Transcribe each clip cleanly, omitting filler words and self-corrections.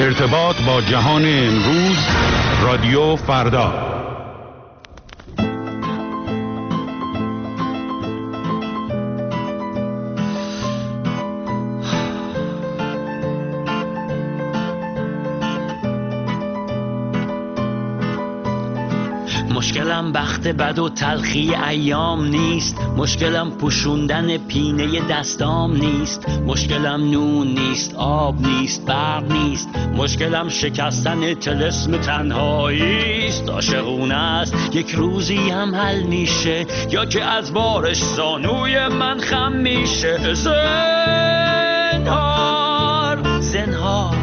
ارتباط با جهان امروز، رادیو فردا. مشکلم بخت بد و تلخی ایام نیست، مشکلم پوشوندن پینه دستام نیست، مشکلم نون نیست، آب نیست، برق نیست، مشکلم شکستن طلسم تنهایی است. عاشقونه است یک روزی هم حل میشه، یا که از بارش زانوی من خم میشه. زنهار زنهار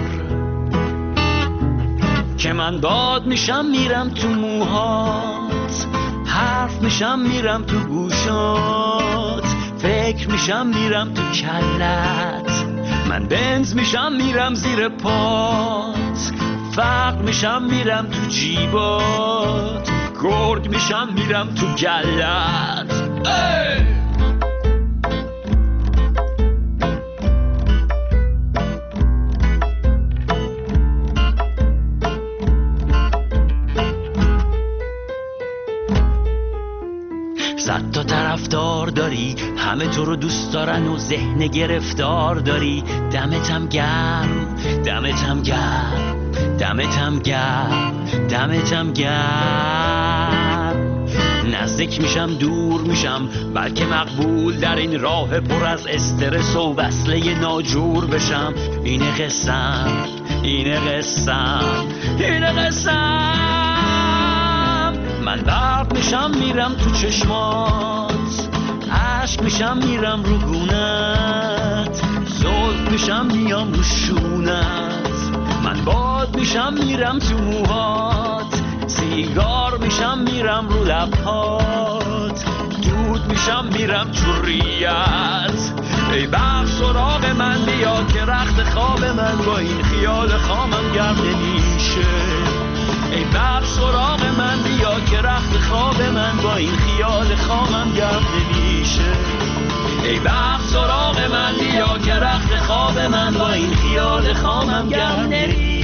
که من باد میشم میرم تو موهات، حرف میشم میرم تو گوشات، فکر میشم میرم تو کلت، من بنز میشم میرم زیر پات، فقر میشم میرم تو جیبات، گرگ میشم میرم تو گلت. صد تا طرفدار داری، همه تو رو دوست دارن و ذهن گرفتار داری. دمتم گرم، دمتم گرم، دمتم گرم، دمتم گرم. نزدیک میشم دور میشم، بلکه مقبول در این راه پر از استرس و وصله ناجور بشم. اینه قسم، اینه قسم، اینه قسم. من برق میشم میرم تو چشمات، عشق میشم میرم رو گونت، زلف میشم میام رو شونت، من باد میشم میرم تو موهات، سیگار میشم میرم رو لبهات، دود میشم میرم تو ریت. ای برق سراغ من بیا که رخت خواب من با این خیال خامم گرم نمیشه. ای برق سراغ من بیا که رخت خواب من با این خیال خامم گرم نمیشه. ای برق سراغ من بیا که رخت خواب من با این خیال خامم گرم نمیشه.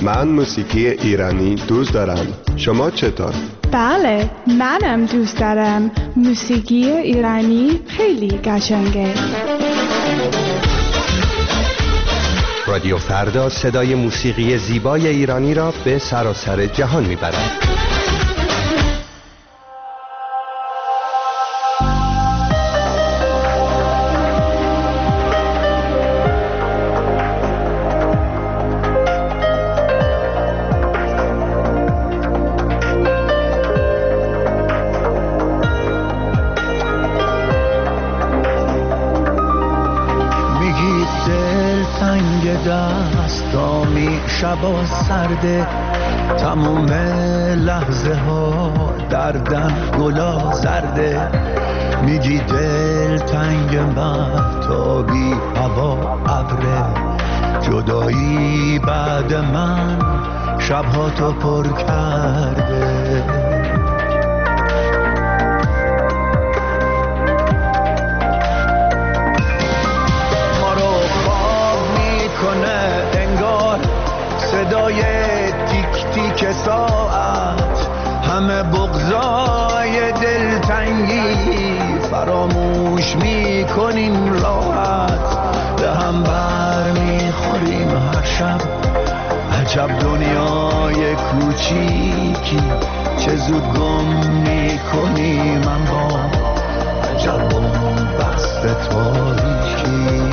من موسیقی ایرانی دوست دارم. شما چطور؟ بله، منم دوست دارم. موسیقی ایرانی خیلی قشنگه. رادیو فردا صدای موسیقی زیبای ایرانی را به سراسر جهان میبرد. شبا سرده، تموم لحظه ها دردن گلا زرده. میگی دل تنگ مهتابی هوا ابره، جدایی بعد من شبها تو پر کرده. ما رو خواب میکنه انگار صدای تیک تیک ساعت، همه بغضای دلتنگی فراموش میکنیم راحت. به هم بر میخوریم هر شب، عجب دنیای کوچیکی، چه زود گم میکنیم اما عجب بست تاریکی.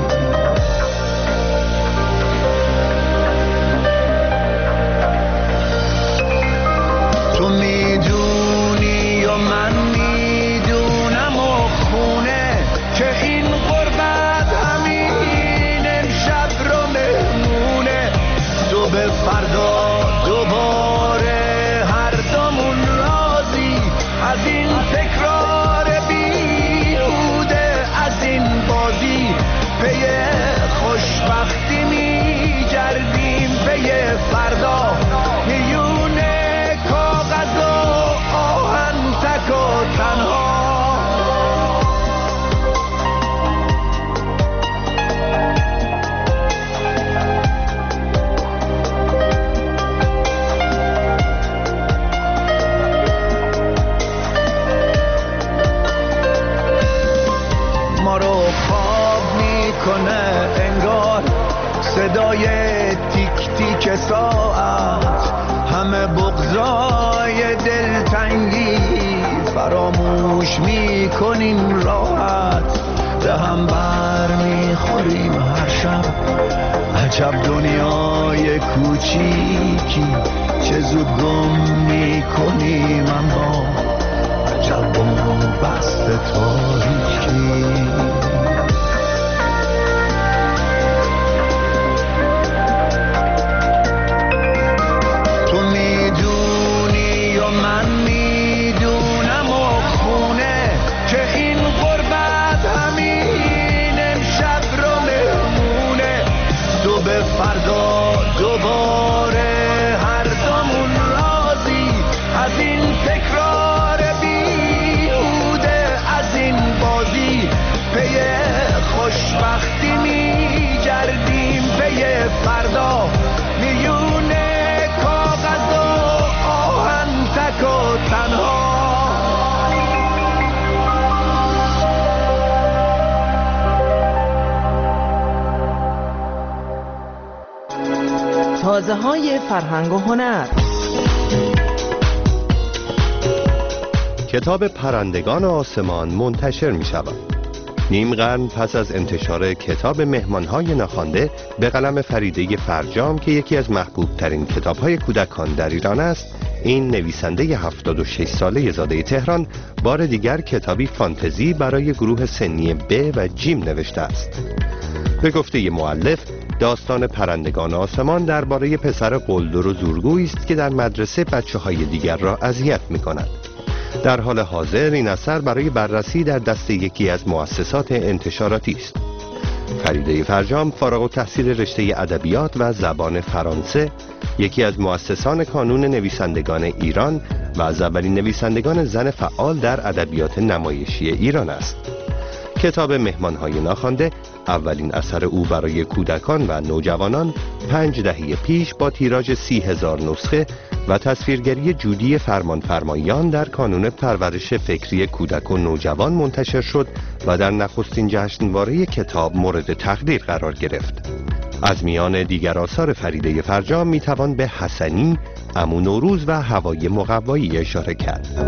تو میدونی و من میدونم و خونه که این غربت همین امشب رو مهمونه. صبح فردا دوباره هر دومون راضی از این تکرار بیهوده، از این بازی پی خوشبختی میگردیم، پی فردا میونه کاغذ و آهن تک و تنها. ما رو خواب میکنه انگار صدای تیک تیک ساعت، همه بغضای دلتنگی فراموش میکنیم راحت. به هم بر میخوریم هر شب، عجب دنیای کوچیکی، چه زود گم میکنیم اما عجب بست تاریکی. تو میدونی و من میدونم و خونه که این غربت همین امشب رو مهمونه. صبح فردا دوباره هر دومون راضی از این تکرار بیهوده، از این بازی پی خوشبختی میگردیم، پی فردا میونه کاغذ و آهن تک و تنها. تازه های فرهنگ و هنر. کتاب پرندگان آسمان منتشر می شود. نیم قرن پس از انتشار کتاب مهمانهای ناخوانده به قلم فریده فرجام که یکی از محبوب ترین کتاب‌های کودکان در ایران است، این نویسنده 76 ساله زاده تهران بار دیگر کتابی فانتزی برای گروه سنی ب و جیم نوشته است. به گفته مؤلف، داستان پرندگان آسمان درباره پسر قلدر و زورگویی است که در مدرسه بچه‌های دیگر را اذیت می‌کند. در حال حاضر این اثر برای بررسی در دست یکی از مؤسسات انتشاراتی است. فریده فرجام فارغ التحصیل رشته ادبیات و زبان فرانسه، یکی از مؤسسان کانون نویسندگان ایران و از اولین نویسندگان زن فعال در ادبیات نمایشی ایران است. کتاب مهمان‌های ناخوانده اولین اثر او برای کودکان و نوجوانان 5 دهه پیش با تیراژ 30,000 نسخه و تصویرگری جودی فرمانفرمایان در کانون پرورش فکری کودک و نوجوان منتشر شد و در نخستین جشنواره کتاب مورد تقدیر قرار گرفت. از میان دیگر آثار فریده فرجام میتوان به حسنی، عمو نوروز و هوای مقوایی اشاره کرد.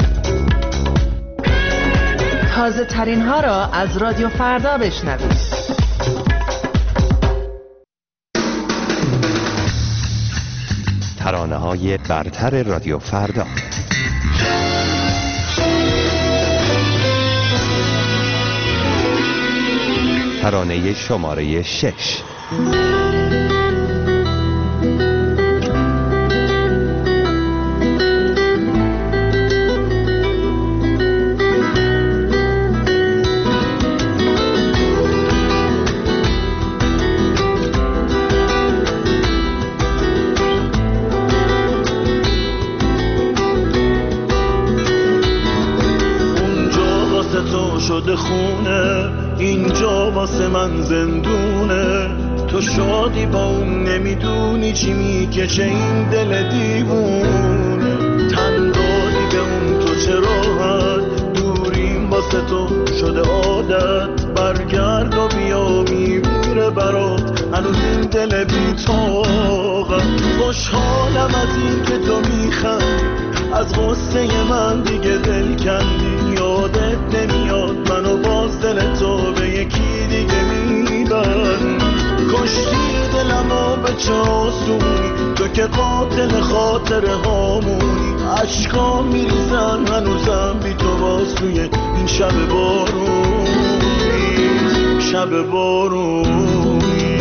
تازه ترین ها را از رادیو فردا بشنوید. ترانه های برتر رادیو فردا. ترانه شماره 6. شده خونه، اینجا واسه من زندونه. تو شادی با اون نمیدونی چی میکشه این دل دیوونه. تن دادی به اون تو چه راحت، دوریم واسه تو شده عادت. برگرد و بیا میمیره برات هنوز این دل بی طاقت. خوشحالم از این که تو میخندی، از غصه من دیگه دل کندی. یادت نمیاد منو باز دل تو به یکی دیگه میبرد. کشتی دلمو به چه آسونی، تو که قاتل خاطر هامونی. عشقا میریزن هنوزم بی تو باز توی این شب بارونی، شب بارونی.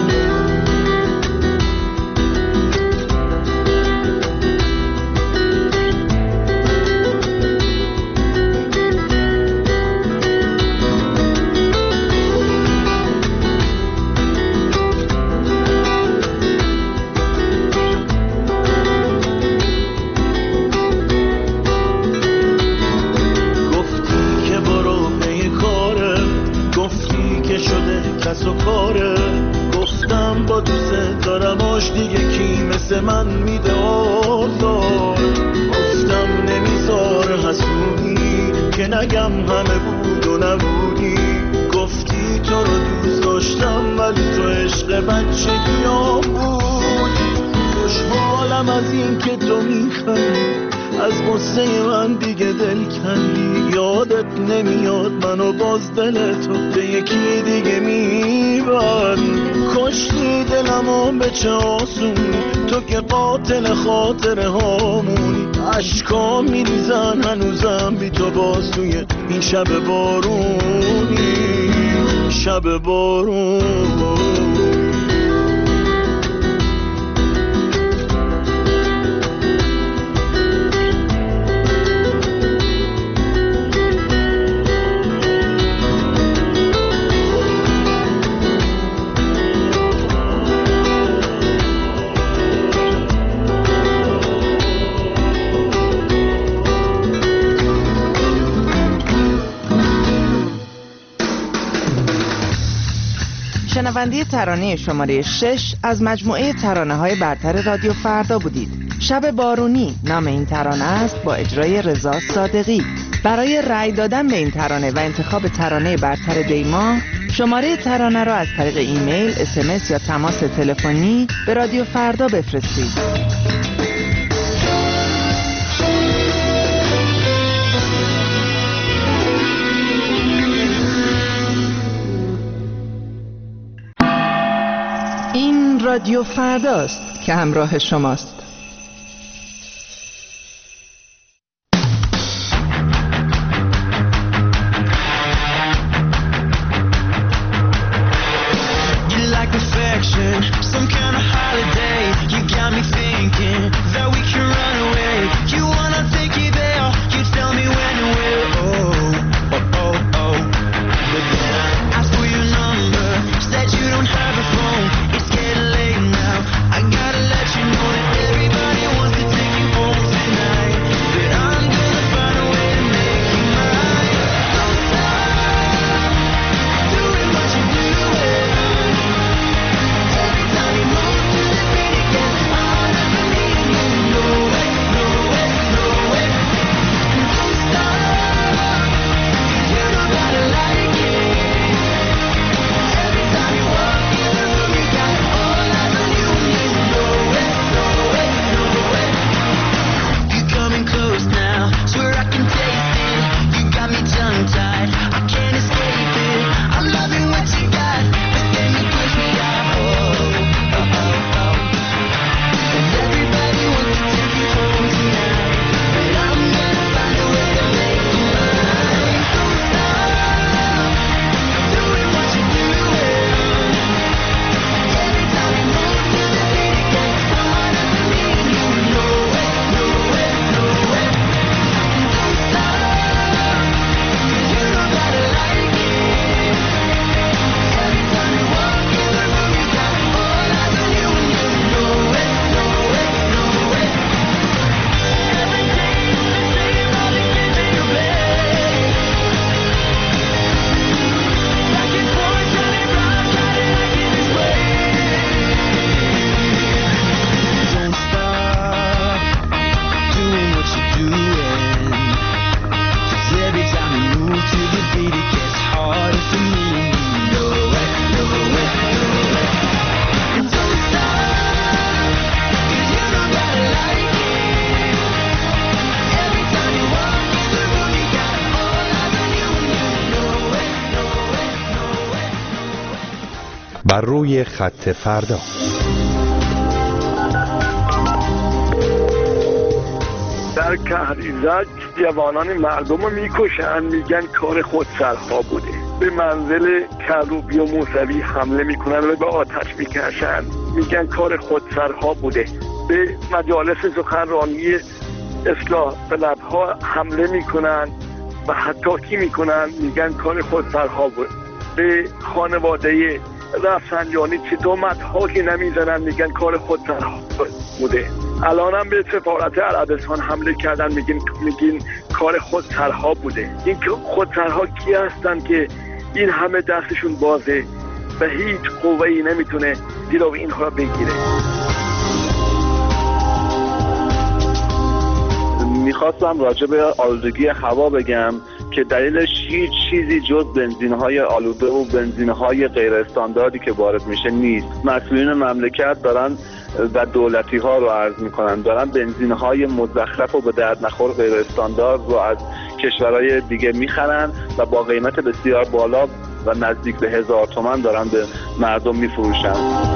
گفتم با دوست دارماش دیگه کی مثل من میده آزار. گفتم نمیذار حسودی که نگم همه بود و نبودی. گفتی تو رو دوست داشتم ولی تو عشق بچگیام بودی. خوشحالم از این که تو میخندی، از غصه من دیگه دل کندی. یادت نمیاد منو باز دل تو به یکی دیگه میبرد. کشتی دلمو به چه آسونی، تو که قاتل خاطر هامونی. عشقا میریزن هنوزم بی تو باز توی این شب بارونی، شب بارونی. شنونده ترانه شماره 6 از مجموعه ترانه های برتر رادیو فردا بودید. شب بارونی نام این ترانه است با اجرای رضا صادقی. برای رأی دادن به این ترانه و انتخاب ترانه برتر دیما، شماره ترانه را از طریق ایمیل، SMS یا تماس تلفنی به رادیو فردا بفرستید. این رادیو فرداست که همراه شماست. It's getting late now. I gotta let you know that بر روی خط فردا. در کهریزک جوانان مردم رو میکشن، میگن کار خودسرها بوده. به منزل کروبی و موسوی حمله میکنن و به آتش میکشن، میگن کار خودسرها بوده. به مجالس سخنرانی اصلاح طلبها حمله میکنن و حتی میکنن، میگن کار خودسرها بوده. به خانواده رفسنجانی چه تهمت‌ها که نمیزنن، میگن کار خودسرها بوده. الان هم به سفارت عربستان حمله کردن، میگین کار خودسرها بوده. این خودسرها کی هستن که این همه دستشون بازه و هیچ قوه‌ای نمیتونه جلوی اینها بگیره؟ میخواستم راجع به آلودگی هوا بگم که دلیلش هیچ چیزی جز بنزین‌های آلوده و بنزین‌های غیر استانداردی که وارد میشه نیست. مسئولین مملکت دارن و دولتی‌ها رو عرض میکنن دارن بنزین‌های مزخرف و به درد نخور غیر استاندارد رو از کشورهای دیگه میخرن و با قیمت بسیار بالا و نزدیک به 1000 تومان دارن به مردم میفروشن.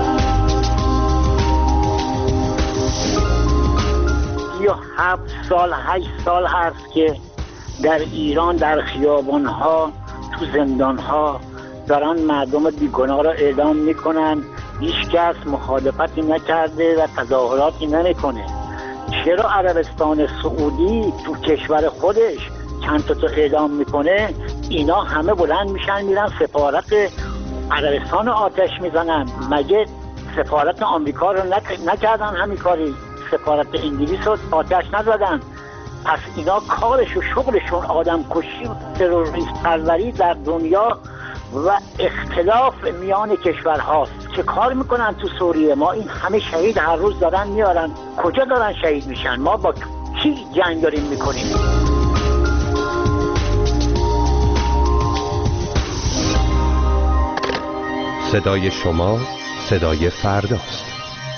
یا 7 سال 8 سال هست که در ایران در خیابان‌ها تو زندان‌ها دارن مردم بیگناه را اعدام میکنن، هیچ کس مخالفتی نکرده و تظاهراتی نمیکنه. چرا عربستان سعودی تو کشور خودش چند تا اعدام میکنه، اینا همه بلند میشن میرن سفارت عربستان آتش میزنن؟ مگه سفارت آمریکا رو نکردن همین کاری؟ سفارت انگلیس رو آتش نزدن؟ پس اینا کارش و شغلشون آدم کشی و تروریست پروری در دنیا و اختلاف میان کشورهاست. چه کار میکنن تو سوریه؟ ما این همه شهید هر روز دارن میارن، کجا دارن شهید میشن؟ ما با کی جنگ داریم میکنیم؟ صدای شما صدای فرداست.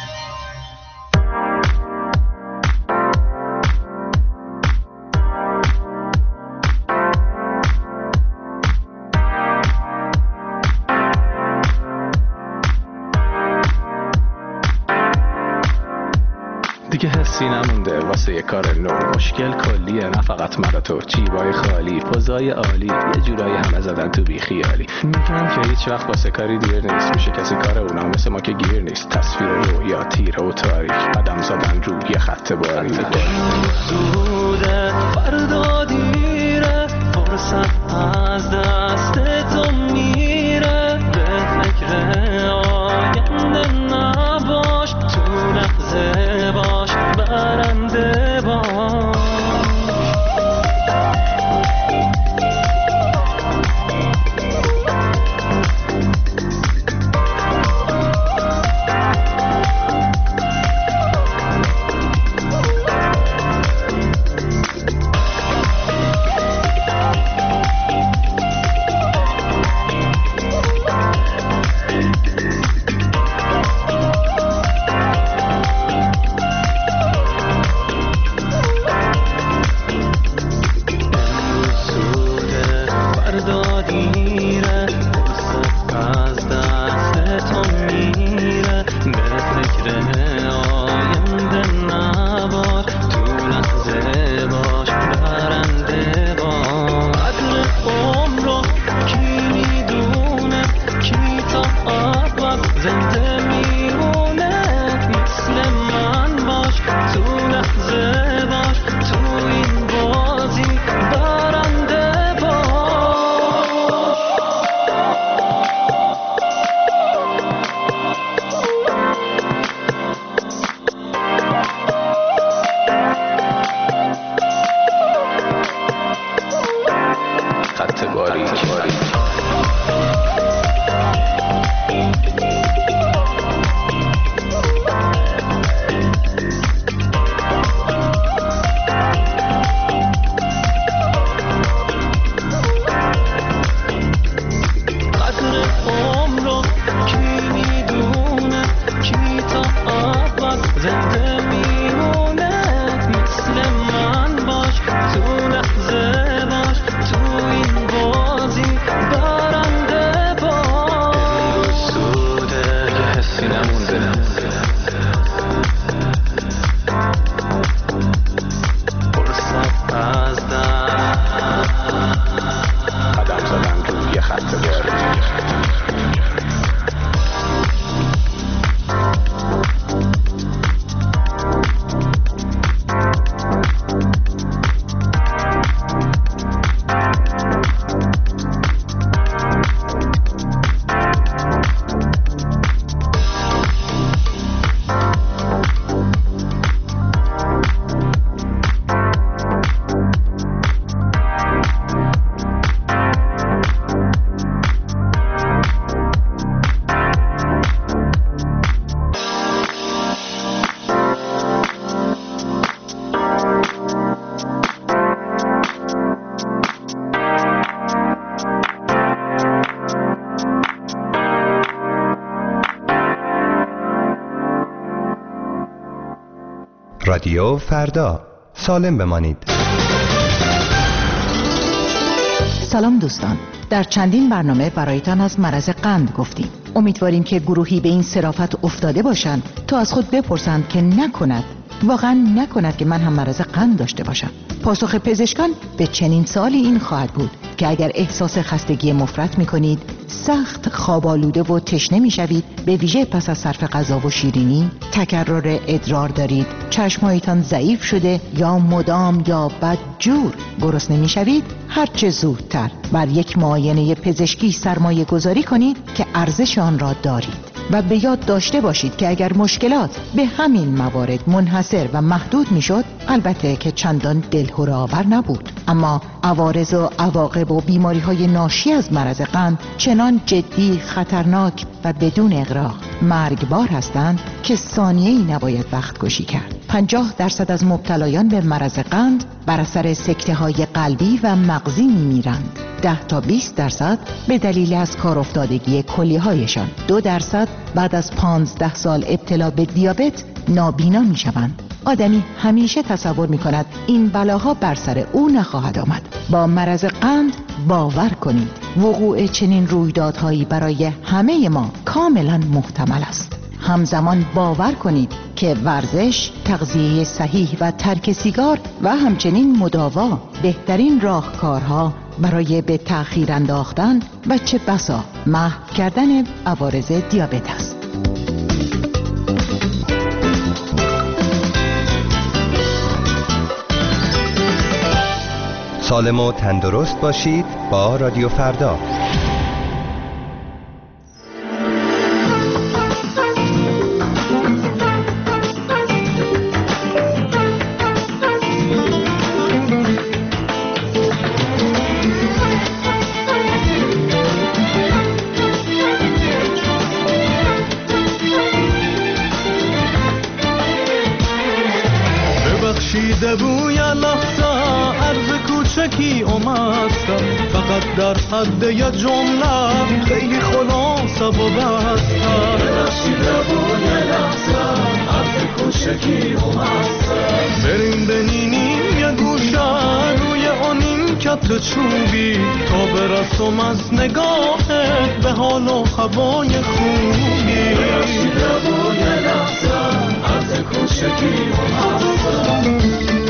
دیگه حسی نمونده واسه یه کار نو، مشکل کلیه نه فقط من و تو، جیبای خالی پوزای عالی، یه جورایی همه زدن تو بی خیالی. میگن که هیچ وقت واسه کاری دیر نیست، میشه کسی کار اونا مثل ما که گیر نیست. تصویر رویا تیره و تاریک، قدم زدن رو یه خط باری. سوده فردا دیره، فرصت از دست تو میره، به فکر آینده نباش، تو لحظه باش برنده باش. رادیو فردا، سالم بمانید. سلام دوستان، در چندین برنامه برایتان از مرض قند گفتیم. امیدواریم که گروهی به این صرافت افتاده باشند تا از خود بپرسند که واقعا نکند که من هم مرض قند داشته باشم. پاسخ پزشکان به چنین سوالی این خواهد بود که اگر احساس خستگی مفرط می کنید، سخت خواب آلوده و تشنه می شوید، به ویژه پس از صرف غذا و شیرینی، تکرار ادرار دارید، چشمهایتان ضعیف شده یا مدام یا بدجور گرسنه می شوید، هرچه زودتر بر یک معاینه پزشکی سرمایه گذاری کنید که ارزش آن را دارید. و به یاد داشته باشید که اگر مشکلات به همین موارد منحصر و محدود میشد، البته که چندان دلهره آور نبود، اما عوارض و عواقب و بیماری های ناشی از مرض قند چنان جدی، خطرناک و بدون اغراق مرگبار هستند که ثانیه‌ای نباید وقت کشی کرد. 50% از مبتلایان به مرض قند بر اثر سکته‌های قلبی و مغزی میمیرند. 10 تا 20% به دلیل از کار افتادگی کلیه‌هایشان. 2% بعد از 15 سال ابتلا به دیابت نابینا میشوند. آدمی همیشه تصور میکند این بلاها بر سر او نخواهد آمد. با مرض قند باور کنید وقوع چنین رویدادهایی برای همه ما کاملا محتمل است. همزمان باور کنید که ورزش، تغذیه صحیح و ترک سیگار و همچنین مداوا بهترین راهکارها برای به تأخیر انداختن و چه بسا محو کردن عوارض دیابت است. سالم و تندرست باشید با رادیو فردا. ببخشیده بوی لحظه عرض کوچکی اومدم، فقط در حد یه جمله خیلی خلاصه و بستم. ببخشیده بوی لحظه عرض کوچکی اومدم، بریم بنینیم یه گوشه روی آنیم کت چوبی تا برسم از نگاهت به حال و هوای خوبی. ببخشیده بوی لحظه عرض کوچکی اومدم.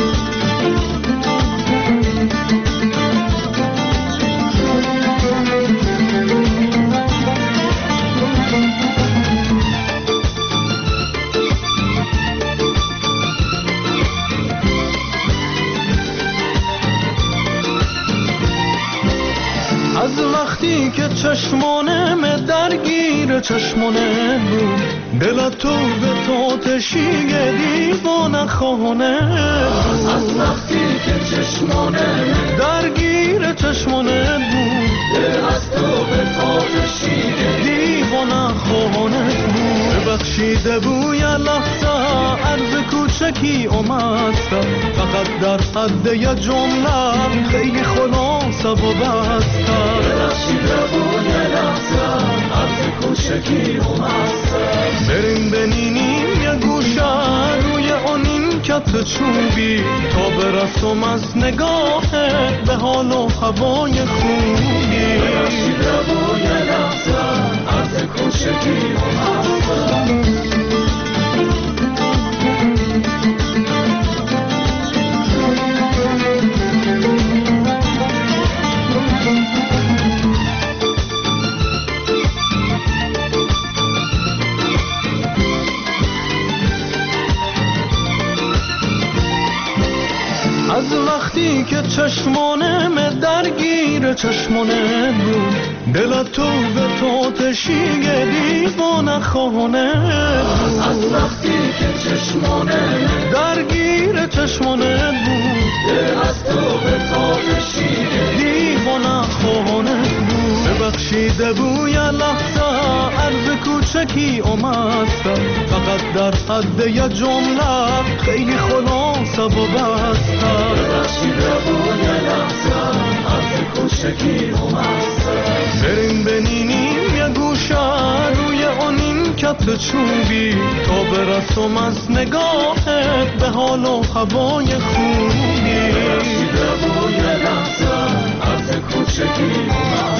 از وقتی که چشمانم درگیر چشمانه بود، دل تو به تاتشی دیوانه خانه بود. از وقتی که چشمانم درگیر چشمانه بود، دل از تو به تاتشی دیوانه خانه بود. ببخشیده بوی لحظه عرض کوچکی اومدم، فقط در حد یه جمله خیلی خلاصه و بستم. ببخشیده بوی لحظه عرض کوچکی اومدم، بریم بنینیم یه گوشه روی آنین کت چوبی تا برسم از نگاهت به حال و هوای خوبی. ببخشیده بوی لحظه عرض کوچکی اومدم. از وقتی که چشمانم درگیر چشمانه بود، دل تو به تاتشی دیوانه خانه بود. از وقتی که چشمانم درگیر چشمانه بود، دل از تو به تاتشی دیوانه خانه بود. ببخشیده بوی لحظه عرض کوچکی اومدم، فقط در حد یه جمله خیلی خلاصه و بستم. ببخشیده بوی لحظه عرض کوچکی اومدم، بریم بنینیم یه گوشه روی آنین کت چوبی تا برسم از نگاهت به حال و هوای خوبی رسیده بوی لحظه از کوچگی اومد